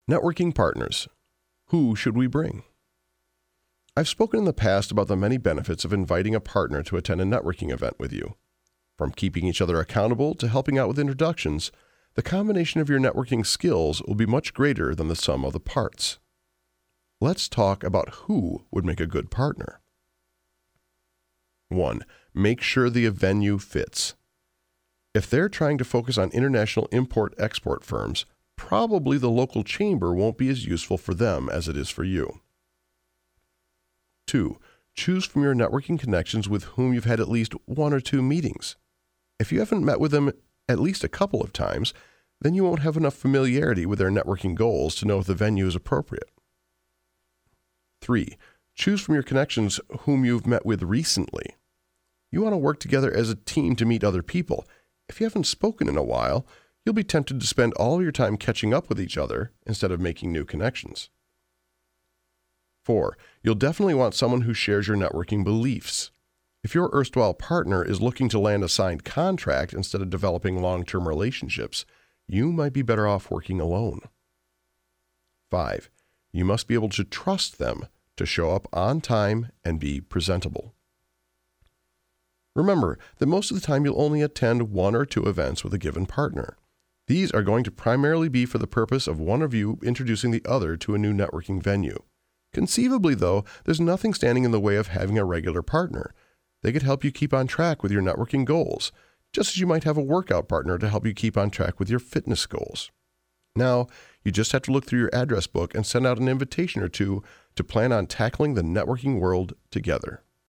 Networking partners. Who should we bring? I've spoken in the past about the many benefits of inviting a partner to attend a networking event with you. From keeping each other accountable to helping out with introductions, the combination of your networking skills will be much greater than the sum of the parts. Let's talk about who would make a good partner. 1. Make sure the venue fits. If they're trying to focus on international import-export firms, probably the local chamber won't be as useful for them as it is for you. 2. Choose from your networking connections with whom you've had at least 1 or 2 meetings. If you haven't met with them at least a couple of times, then you won't have enough familiarity with their networking goals to know if the venue is appropriate. 3. Choose from your connections whom you've met with recently. You want to work together as a team to meet other people. If you haven't spoken in a while, you'll be tempted to spend all your time catching up with each other instead of making new connections. 4. You'll definitely want someone who shares your networking beliefs. If your erstwhile partner is looking to land a signed contract instead of developing long-term relationships, you might be better off working alone. 5. You must be able to trust them to show up on time and be presentable. Remember that most of the time you'll only attend 1 or 2 events with a given partner. These are going to primarily be for the purpose of one of you introducing the other to a new networking venue. Conceivably, though, there's nothing standing in the way of having a regular partner. They could help you keep on track with your networking goals, just as you might have a workout partner to help you keep on track with your fitness goals. Now, you just have to look through your address book and send out an invitation or 2 to plan on tackling the networking world together.